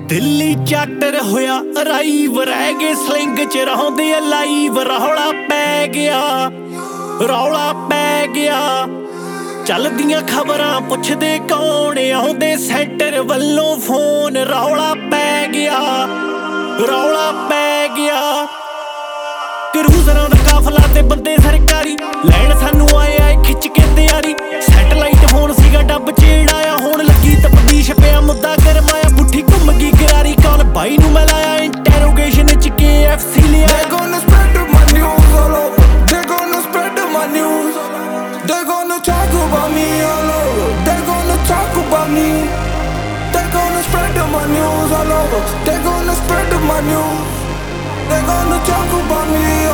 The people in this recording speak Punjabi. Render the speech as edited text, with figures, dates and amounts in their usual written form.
ਦਿੱਲੀ ਚਾਟਰ ਹੋਇਆ ਅਰਾਈਵ, ਰਹਿ ਗਏ ਸਲਿੰਗ ਚ ਰਹੋਂਦੇ ਆ ਲਾਈਵ। ਰੌਲਾ ਪੈ ਗਿਆ, ਰੌਲਾ ਪੈ ਗਿਆ, ਚੱਲਦੀਆਂ ਖਬਰਾਂ ਪੁੱਛਦੇ ਕੌਣ, ਆਉਂਦੇ ਸੈਂਟਰ ਵੱਲੋਂ ਫੋਨ। ਰੌਲਾ ਪੈ ਗਿਆ, ਰੌਲਾ ਪੈ ਗਿਆ, ਕਰੂਜ਼ਰਾਂ ਦਾ ਕਾਫਲਾ ਤੇ ਬੰਦੇ ਸਰਕਾਰੀ ਲੈਣ ਸਾਨੂੰ ਆਏ ਖਿੱਚ ਕੇ ਤਿਆਰੀ। ਸੈਟਲਾਈਟ ਫੋਨ ਸੀਗਾ ਡੱਬ ਚੇੜਾਇਆ, ਹੁਣ ਲੱਗੀ ਤਪਦੀਸ਼ ਪਿਆ ਮੁੱਦਾ ਗਰਮਾਇਆ। ਪੁੱਠੀ ਘੁੰਮ ਗਈ ਗਰਾਰੀ ਕਾਲ ਬਾਈ ਨੂੰ ਮੈਂ ਲਾਇਆ ਇੰਟਰੋਗੇਸ਼ਨ ਚ KFC ਲਿਆ। They're gonna spread my news all over. They're gonna spread my news. They're gonna talk about me all over. They're gonna talk about me. They're gonna spread my news all over. They're gonna spread my news. They're gonna talk about me